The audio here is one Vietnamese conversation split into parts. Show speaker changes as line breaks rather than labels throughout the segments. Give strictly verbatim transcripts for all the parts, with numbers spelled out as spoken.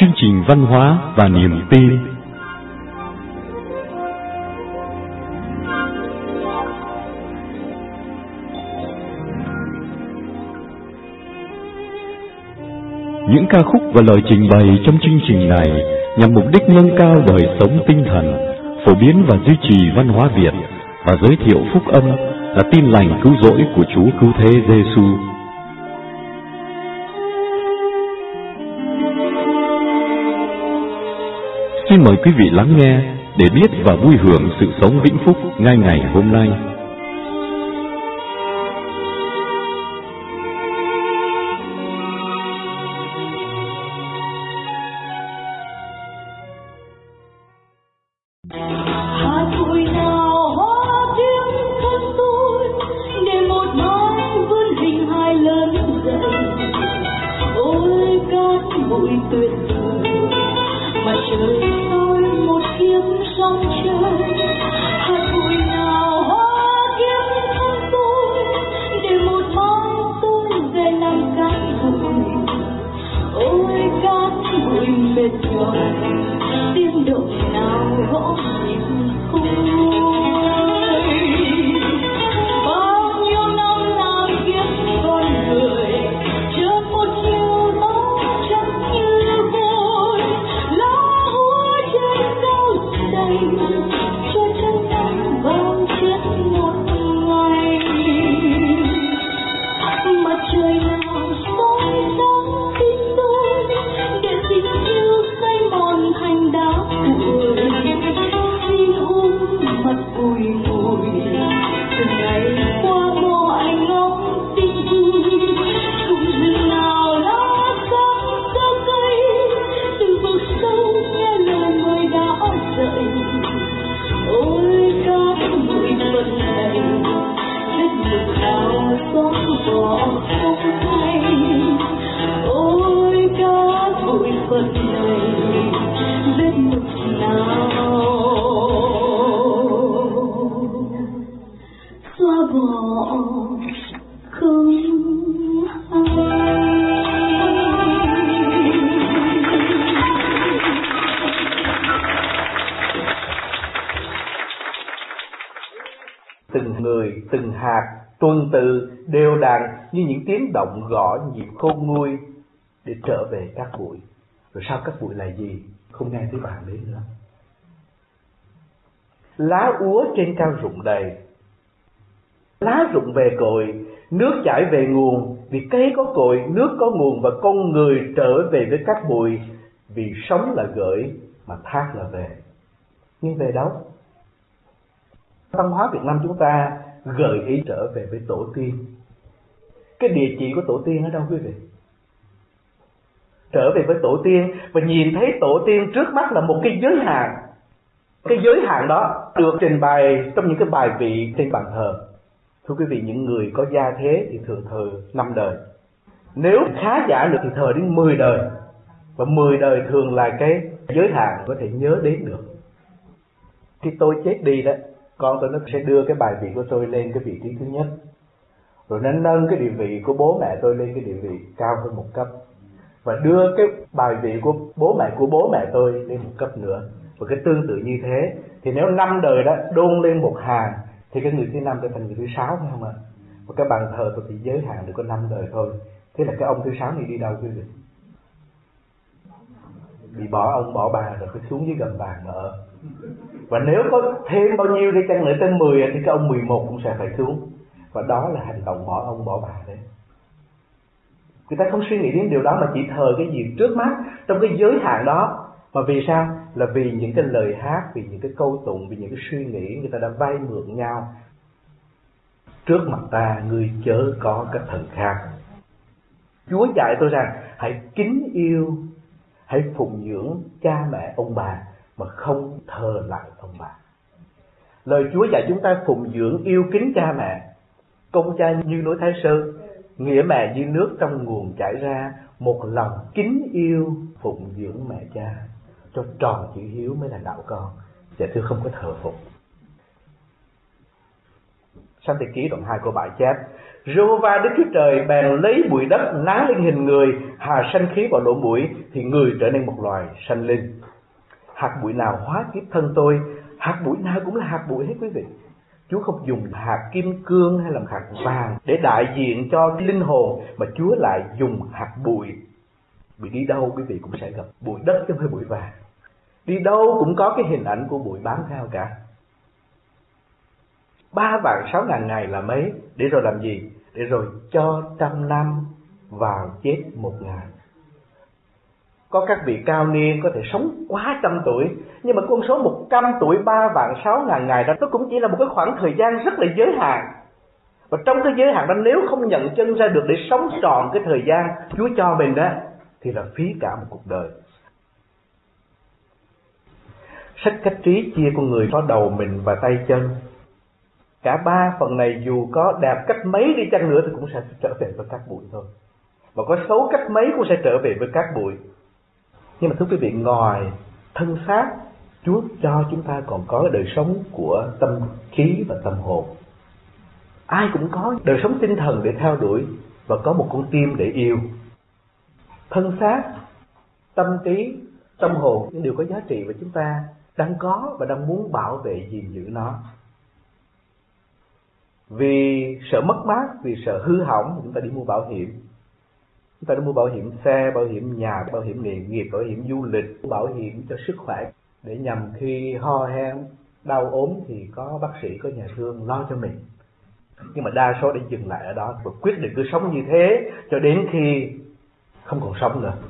chương trình văn hóa và niềm tin. Những ca khúc và lời trình bày trong chương trình này nhằm mục đích nâng cao đời sống tinh thần, phổ biến và duy trì văn hóa Việt và giới thiệu phúc âm là tin lành cứu rỗi của Chúa Cứu Thế Giêsu. Xin mời quý vị lắng nghe để biết và vui hưởng sự sống vĩnh phúc ngay ngày hôm nay.
Từng người, từng hạt, tuần tự, đều đặn như những tiếng động gõ nhịp khôn nguôi để trở về các bụi. Rồi sau các bụi là gì? Không nghe thấy bàn đến nữa. Lá úa trên cao rụng đầy, lá rụng về cội, nước chảy về nguồn. Vì cây có cội, nước có nguồn, và con người trở về với các bụi. Vì sống là gửi, mà thác là về. Nhưng về đâu? Văn hóa Việt Nam chúng ta gợi ý trở về với tổ tiên. Cái địa chỉ của tổ tiên ở đâu quý vị? Trở về với tổ tiên và nhìn thấy tổ tiên trước mắt là một cái giới hạn. Cái giới hạn đó được trình bày trong những cái bài vị trên bàn thờ. Thưa quý vị, những người có gia thế thì thường thờ năm đời. Nếu khá giả được thì thờ đến mười đời. Và mười đời thường là cái giới hạn có thể nhớ đến được. Khi tôi chết đi đó, con tôi nó sẽ đưa cái bài vị của tôi lên cái vị trí thứ nhất. Rồi nó nâng cái địa vị của bố mẹ tôi lên cái địa vị cao hơn một cấp. Và đưa cái bài vị của bố mẹ của bố mẹ tôi lên một cấp nữa. Và cái tương tự như thế, thì nếu năm đời đó đôn lên một hàng, thì cái người thứ năm trở thành người thứ sáu, phải không ạ? Và cái bàn thờ tôi thì giới hạn được có năm đời thôi. Thế là cái ông thứ sáu này đi đâu quý vị? Bị bỏ ông bỏ bà rồi phải xuống dưới gầm bàn mà ở. Và nếu có thêm bao nhiêu đi chăng nữa tới mười thì cái ông mười một cũng sẽ phải xuống. Và đó là hành động bỏ ông bỏ bà đấy. Người ta không suy nghĩ đến điều đó mà chỉ thờ cái gì trước mắt trong cái giới hạn đó. Mà vì sao? Là vì những cái lời hát, vì những cái câu tụng, vì những cái suy nghĩ người ta đã vay mượn nhau. Trước mặt ta ngươi chớ có các thần khác. Chúa dạy tôi rằng hãy kính yêu, hãy phụng dưỡng cha mẹ ông bà mà không thờ lại ông bà. Lời Chúa dạy chúng ta phụng dưỡng yêu kính cha mẹ. Công cha như núi Thái Sơn, nghĩa mẹ như nước trong nguồn chảy ra. Một lòng kính yêu phụng dưỡng mẹ cha, cho tròn chữ hiếu mới là đạo con. Dạ thưa, không có thờ phụng. Sáng Thế Ký đoạn hai câu bảy chép: Giê-hô-va Đức Chúa Trời bèn lấy bụi đất nắn lên hình người, hà sanh khí vào lỗ mũi, thì người trở nên một loài sanh linh. Hạt bụi nào hóa kiếp thân tôi, hạt bụi nào cũng là hạt bụi hết quý vị. Chúa không dùng hạt kim cương hay làm hạt vàng để đại diện cho linh hồn, mà Chúa lại dùng hạt bụi. Vì đi đâu quý vị cũng sẽ gặp bụi đất chứ không phải bụi vàng. Đi đâu cũng có cái hình ảnh của bụi bám theo cả. Ba vạn sáu ngàn ngày là mấy? Để rồi làm gì? Để rồi cho trăm năm vào chết một ngày. Có các vị cao niên có thể sống quá trăm tuổi, nhưng mà con số một trăm tuổi ba vạn sáu ngàn ngày đó, nó cũng chỉ là một cái khoảng thời gian rất là giới hạn. Và trong cái giới hạn đó, nếu không nhận chân ra được để sống trọn cái thời gian Chúa cho mình đó, thì là phí cả một cuộc đời. Sách cách trí chia con người có đầu, mình và tay chân. Cả ba phần này dù có đẹp cách mấy đi chăng nữa thì cũng sẽ trở về với cát bụi thôi. Và có xấu cách mấy cũng sẽ trở về với cát bụi. Nhưng mà thưa quý vị, ngoài thân xác, Chúa cho chúng ta còn có đời sống của tâm trí và tâm hồn. Ai cũng có đời sống tinh thần để theo đuổi và có một con tim để yêu. Thân xác, tâm trí, tâm hồn những điều có giá trị và chúng ta đang có và đang muốn bảo vệ gìn giữ nó. Vì sợ mất mát, vì sợ hư hỏng, chúng ta đi mua bảo hiểm. Chúng ta đi mua bảo hiểm xe, bảo hiểm nhà, bảo hiểm nghề nghiệp, bảo hiểm du lịch, bảo hiểm cho sức khỏe, để nhằm khi ho hen, đau ốm thì có bác sĩ, có nhà thương lo cho mình. Nhưng mà đa số đã dừng lại ở đó và quyết định cứ sống như thế cho đến khi không còn sống nữa.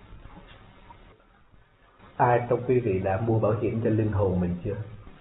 Ai trong quý vị đã mua bảo hiểm cho linh hồn mình chưa?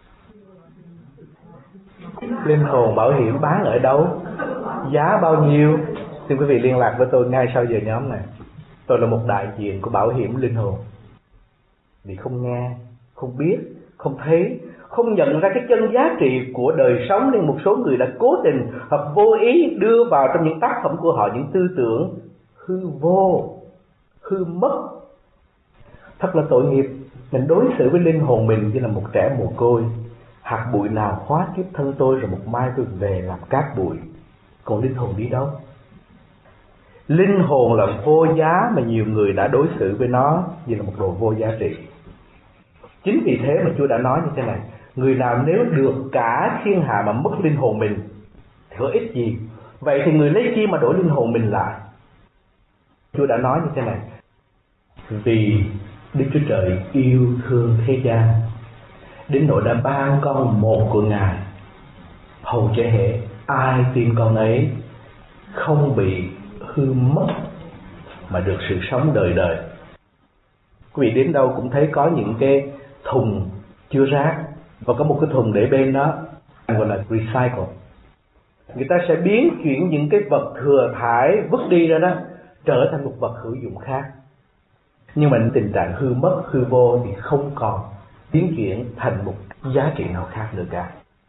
Linh hồn bảo hiểm bán ở đâu? Giá bao nhiêu? Xin quý vị liên lạc với tôi ngay sau giờ nhóm này. Tôi là một đại diện của bảo hiểm linh hồn. Vì không nghe, không biết, không thấy, không nhận ra cái chân giá trị của đời sống, nên một số người đã cố tình hoặc vô ý đưa vào trong những tác phẩm của họ những tư tưởng hư vô, hư mất. Thật là tội nghiệp. Mình đối xử với linh hồn mình như là một trẻ mồ côi. Hạt bụi nào hóa kiếp thân tôi, rồi một mai tôi về làm cát bụi. Còn linh hồn đi đâu? Linh hồn là vô giá, mà nhiều người đã đối xử với nó như là một đồ vô giá trị. Chính vì thế mà Chúa đã nói như thế này: người nào nếu được cả thiên hạ mà mất linh hồn mình thì có ích gì? Vậy thì người lấy chi mà đổi linh hồn mình lại? Chúa đã nói như thế này: vì Đức Chúa Trời yêu thương thế gian đến nỗi đã ban con một của Ngài, hầu cho hệ ai tin con ấy không bị hư mất mà được sự sống đời đời. Quý vị đến đâu cũng thấy có những cái thùng chứa rác, và có một cái thùng để bên đó gọi là recycle. Người ta sẽ biến chuyển những cái vật thừa thải vứt đi ra đó trở thành một vật hữu dụng khác. Nhưng mà tình trạng hư mất, hư vô thì không còn biến chuyển thành một giá trị nào khác nữa cả.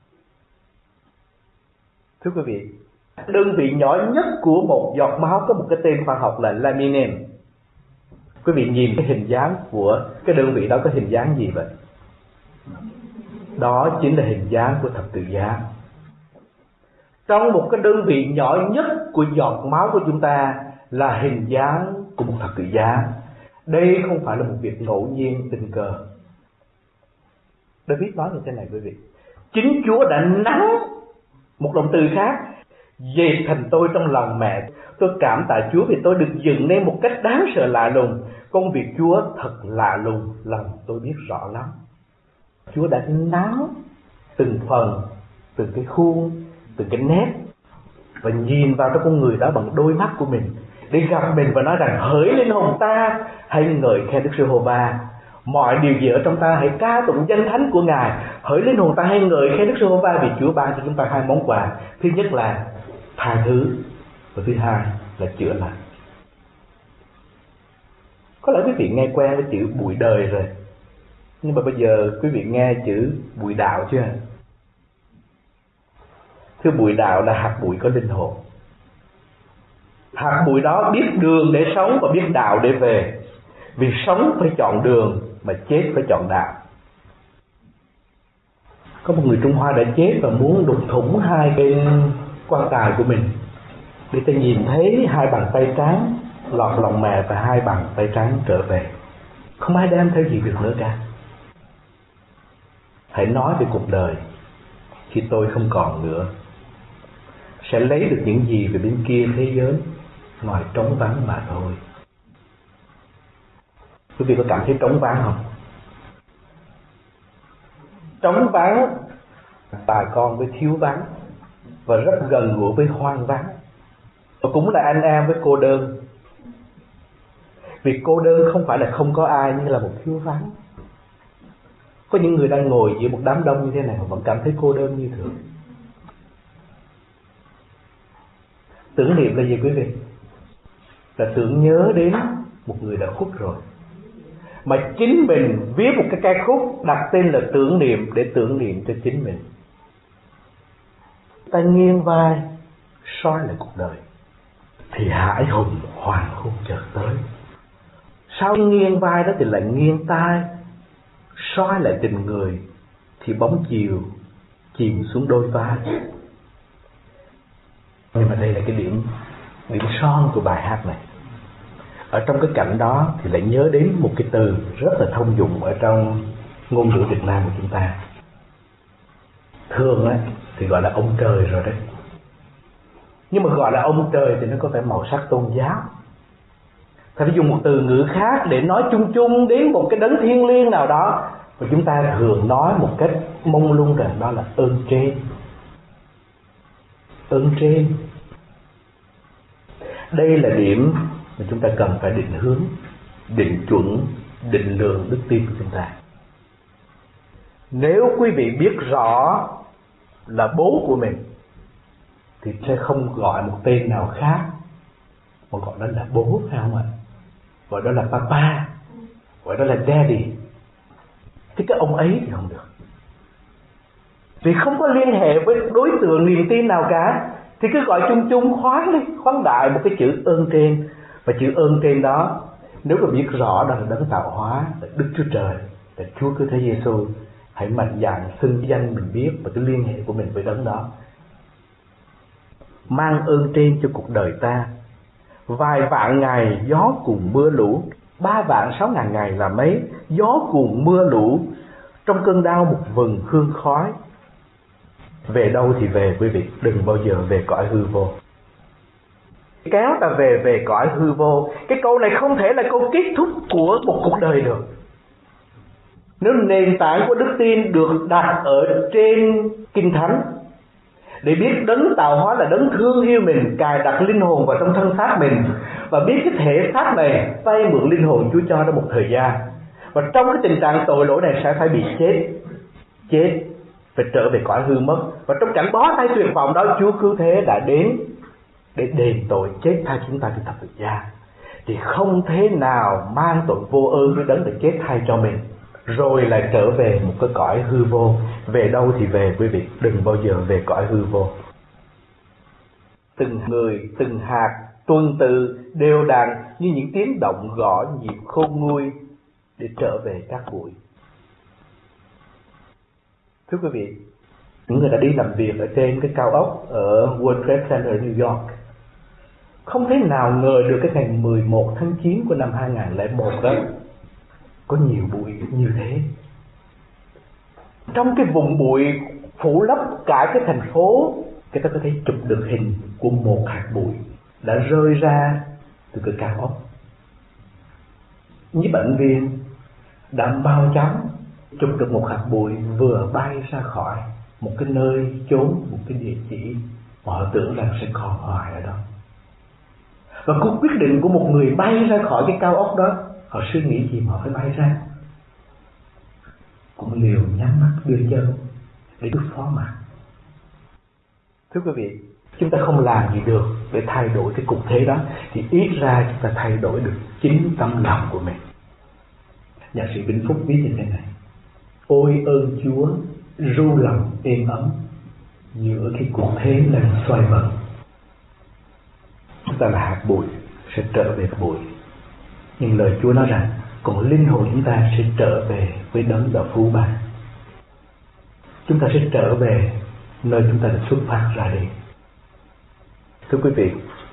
Thưa quý vị, đơn vị nhỏ nhất của một giọt máu có một cái tên khoa học là laminin. Quý vị nhìn cái hình dáng của cái đơn vị đó có hình dáng gì vậy? Đó chính là hình dáng của thập tự giá. Trong một cái đơn vị nhỏ nhất của giọt máu của chúng ta là hình dáng của một thập tự giá. Đây không phải là một việc ngẫu nhiên tình cờ. David nói như thế này quý vị: chính Chúa đã nắn, một động từ khác, dệt thành tôi trong lòng mẹ. Tôi cảm tạ Chúa vì tôi được dựng nên một cách đáng sợ lạ lùng. Công việc Chúa thật lạ lùng, lòng tôi biết rõ lắm. Chúa đã nắn từng phần, từng cái khuôn, từng cái nét, và nhìn vào trong con người đó bằng đôi mắt của mình, để gặp mình và nói rằng: hỡi linh hồn ta, hãy ngợi khen Đức Giê-hô-va. Mọi điều gì ở trong ta hãy ca tụng danh thánh của Ngài. Hỡi linh hồn ta, hãy ngợi khen Đức Giê-hô-va, vì Chúa ban cho chúng ta hai món quà. Thứ nhất là tha thứ, và thứ hai là chữa lành. Có lẽ quý vị nghe quen với chữ bụi đời rồi, nhưng mà bây giờ quý vị nghe chữ bụi đạo chưa? Thưa, bụi đạo là hạt bụi có linh hồn. Hạt bụi đó biết đường để sống và biết đạo để về. Vì sống phải chọn đường, mà chết phải chọn đạo. Có một người Trung Hoa đã chết và muốn đục thủng hai bên quan tài của mình. để ta nhìn thấy hai bàn tay trắng lọt lòng mẹ và hai bàn tay trắng trở về. Không ai đem theo gì được nữa cả. Hãy nói về cuộc đời khi tôi không còn nữa, sẽ lấy được những gì về bên kia thế giới ngoài trống vắng mà thôi. Quý vị có cảm thấy trống vắng không? Trống vắng, bà con với thiếu vắng, và rất gần gũi với hoang vắng. Và cũng là anh em với cô đơn. Vì cô đơn không phải là không có ai, nhưng là một thiếu vắng. Có những người đang ngồi giữa một đám đông như thế này mà vẫn cảm thấy cô đơn như thường. Tưởng niệm là gì quý vị? Là tưởng nhớ đến một người đã khuất rồi. Mà chính mình viết một cái ca khúc đặt tên là tưởng niệm để tưởng niệm cho chính mình. Ta nghiêng vai soi lại cuộc đời thì hải hùng hoàng hôn chợt tới. Sau nghiêng vai đó thì lại nghiêng tai soi lại tình người thì bóng chiều chìm xuống đôi vai. Nhưng mà đây là cái điểm điểm son của bài hát này. Ở trong cái cảnh đó thì lại nhớ đến một cái từ rất là thông dụng ở trong ngôn ngữ Việt Nam của chúng ta. Thường ấy, thì gọi là ông trời rồi đấy. Nhưng mà gọi là ông trời thì nó có vẻ màu sắc tôn giáo. Ta phải dùng một từ ngữ khác để nói chung chung đến một cái đấng thiêng liêng nào đó. Và chúng ta thường nói một cách mông lung rằng đó là ơn trên. Ơn trên. Đây là điểm mà chúng ta cần phải định hướng, định chuẩn, định lượng đức tin của chúng ta. Nếu quý vị biết rõ là bố của mình thì sẽ không gọi một tên nào khác mà gọi đó là bố, phải không ạ? Gọi đó là papa, gọi đó là daddy. Thì cái ông ấy thì không được, vì không có liên hệ với đối tượng niềm tin nào cả. Thì cứ gọi chung chung khoáng đi, khoáng đại một cái chữ ơn trên. Và chữ ơn trên đó, nếu mà biết rõ đó là đấng tạo hóa, là Đức Chúa Trời, là Chúa Cứu Thế Giêsu, hãy mạnh dạn xưng danh mình biết và cái liên hệ của mình với đấng đó. Mang ơn trên cho cuộc đời ta. Vài vạn ngày gió cùng mưa lũ, ba vạn sáu ngàn ngày là mấy, gió cùng mưa lũ, trong cơn đau một vầng hương khói. Về đâu thì về quý vị, đừng bao giờ về cõi hư vô. Kéo ta về về cõi hư vô. Cái câu này không thể là câu kết thúc của một cuộc đời được. Nếu nền tảng của đức tin được đặt ở trên Kinh Thánh, để biết đấng tạo hóa là đấng thương yêu mình, cài đặt linh hồn vào trong thân xác mình, và biết cái thể xác này vay mượn linh hồn Chúa cho đó một thời gian, và trong cái tình trạng tội lỗi này sẽ phải bị chết, chết, phải trở về cõi hư mất. Và trong cảnh bó tay tuyệt vọng đó, Chúa Cứu Thế đã đến để đền tội chết thay chúng ta trên thập tự giá. Thì không thể nào mang tội vô ơn với đấng để chết thay cho mình, rồi lại trở về một cái cõi hư vô. Về đâu thì về quý vị, đừng bao giờ về cõi hư vô. Từng người, từng hạt tuần tự đều đặn như những tiếng động gõ nhịp khôn nguôi để trở về các bụi. Thưa quý vị, những người đã đi làm việc ở trên cái cao ốc ở World Trade Center ở New York không thể nào ngờ được cái ngày mười một tháng chín của năm hai nghìn lẻ một đó có nhiều bụi như thế. Trong cái vùng bụi phủ lấp cả cái thành phố, người ta có thể chụp được hình của một hạt bụi đã rơi ra từ cái cao ốc. Những bệnh viên đã mau chóng chụp được một hạt bụi vừa bay ra khỏi một cái nơi chốn, một cái địa chỉ mà họ tưởng rằng sẽ còn hoài ở đó. Và cuộc quyết định của một người bay ra khỏi cái cao ốc đó, họ suy nghĩ gì mà họ phải bay ra? Cũng liều nhắm mắt đưa chân để được phó mặc. Thưa quý vị, chúng ta không làm gì được để thay đổi cái cục thế đó, thì ít ra chúng ta thay đổi được chính tâm lòng của mình. Nhạc sĩ Vĩnh Phúc viết như thế này: ôi ơn Chúa ru lòng êm ấm giữa cái cuộc thế đang xoay vần. Chúng ta là hạt bụi sẽ trở về bụi, nhưng lời Chúa nói rằng còn linh hồn chúng ta sẽ trở về với đấng đã phú ban. Chúng ta sẽ trở về nơi chúng ta đã xuất phát ra đi. Thưa quý vị,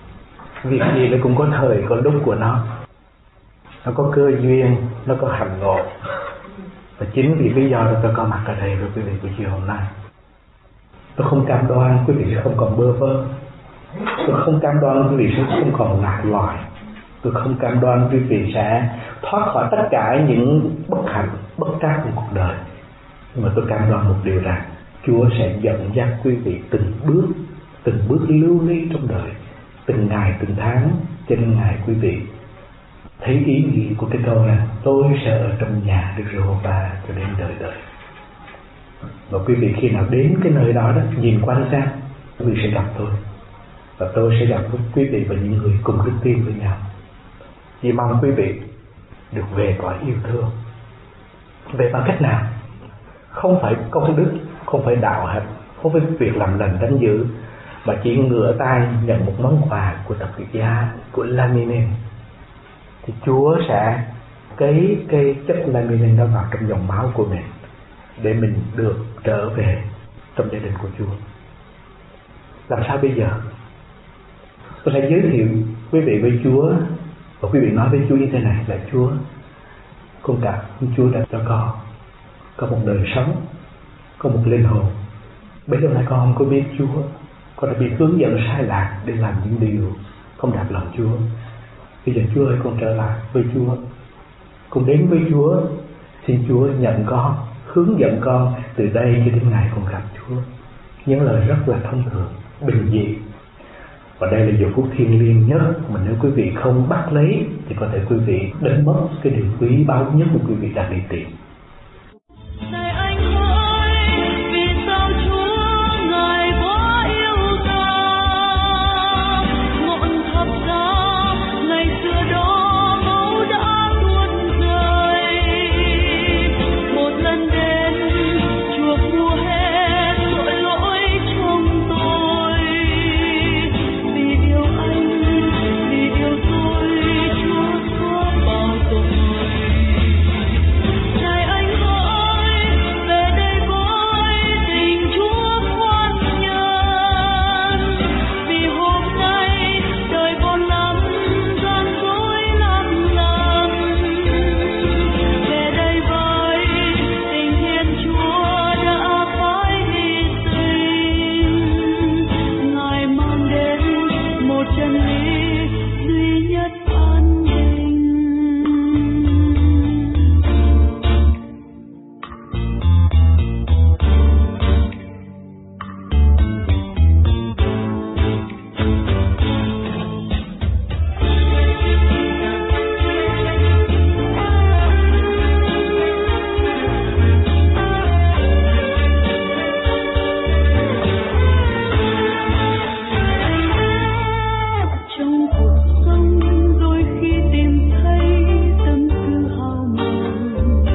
Việc gì nó cũng có thời có lúc của nó. Nó có cơ duyên, nó có hành ngộ. Và chính vì lý do đó tôi có mặt ở đây với quý vị buổi chiều hôm nay. Tôi không cam đoan quý vị sẽ không còn bơ vơ. Tôi không cam đoan quý vị sẽ không còn lạc loài. Tôi không cam đoan quý vị sẽ thoát khỏi tất cả những bất hạnh, bất trắc của cuộc đời. Nhưng mà tôi cam đoan một điều rằng Chúa sẽ dẫn dắt quý vị từng bước, từng bước lưu ly trong đời, từng ngày từng tháng trên ngày quý vị thấy ý nghĩa của cái câu rằng tôi sẽ ở trong nhà Đức Giê-hô-va cho đến đời đời. Và quý vị khi nào đến cái nơi đó đó, nhìn quanh sang, quý vị sẽ gặp tôi. Và tôi sẽ gặp với quý vị và những người cùng đức tin với nhau. Chỉ mong quý vị được về cõi yêu thương. Về bằng cách nào? Không phải công đức, không phải đạo hạnh, không phải việc làm lành đánh dữ, mà chỉ ngửa tay nhận một món quà của thập tự giá, của laminin. Thì Chúa sẽ cấy cái chất laminin đó vào trong dòng máu của mình để mình được trở về trong gia đình của Chúa. Làm sao bây giờ? Tôi sẽ giới thiệu quý vị với Chúa, và quý vị nói với Chúa như thế này là: Chúa, con cảm ơn Chúa đã cho con có một đời sống, có một linh hồn. Bấy lâu nay con không có biết Chúa, con đã bị hướng dẫn sai lạc để làm những điều không đạt lòng Chúa. Bây giờ Chúa ơi, con trở lại với Chúa, con đến với Chúa, xin Chúa nhận con, hướng dẫn con từ đây cho đến ngày con gặp Chúa. Những lời rất là thông thường, bình dị. Và đây là giờ phút thiêng liêng nhất mà nếu quý vị không bắt lấy thì có thể quý vị đánh mất cái điều quý báu nhất của quý vị đang đi tìm.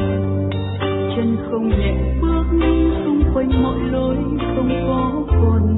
Không nhẹ bước xung quanh mọi lối không có con